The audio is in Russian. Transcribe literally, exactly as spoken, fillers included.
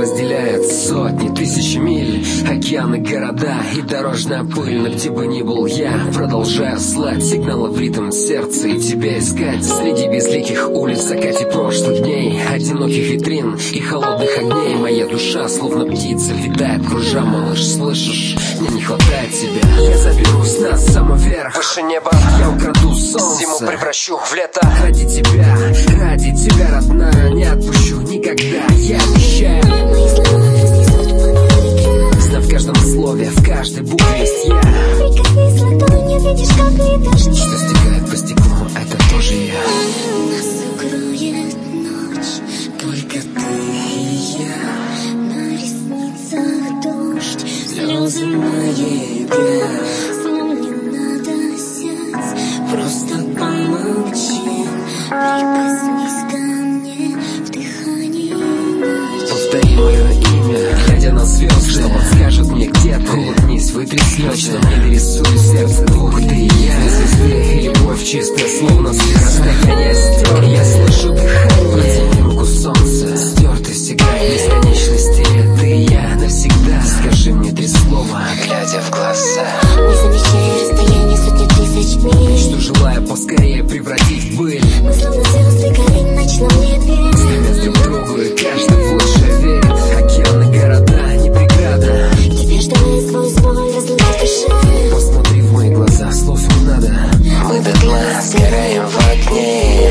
разделяет сотни, тысячи миль, океаны, города и дорожная пыль. Но где бы ни был я, продолжаю слать сигналы в ритм сердца и тебя искать среди безликих улиц, закате прошлых дней, одиноких витрин и холодных огней. Моя душа, словно птица, витает, кружа, малыш, слышишь? Мне не хватает тебя. Я заберусь на самый верх, выше неба. Я украду солнце, зиму превращу в лето. Ради тебя, ради тебя, родная, не отпущу никогда, я обещаю. Знав в каждом слове, в каждой букве есть я. Прикоснись ладонью, видишь, как видишь. Что стекает по стеклу, это тоже я. Нас укроет ночь, только ты и я. На ресницах дождь, слезы моей играют. Не надо сядь, просто помолчи. Прикоснись ко мне в дыхании ночи. Повтори мое имя, глядя на звезды, что подскажет мне, где ты. Улыбнись, вытри слезы, мне нарисуй сердце двух, ты и я. Звезды и любовь чистая, словно с расстояния стер. Я слышу дыхание, протяни руку солнца, стертый всегда бесконечности. Ты и я навсегда. Скажи мне три слова, глядя в глаза. Не замечая расстояние сотни тысяч миль, что желаю поскорее превратить в пыль. мы словно звезды горим в ночном небе. Стремясь друг к другу, и каждый в лучшее верит. Океаны, города, не преграда. Теперь ждали свой звон, разлуки душа. Посмотри в мои глаза, слов не надо. Мы дотла сгораем в огне.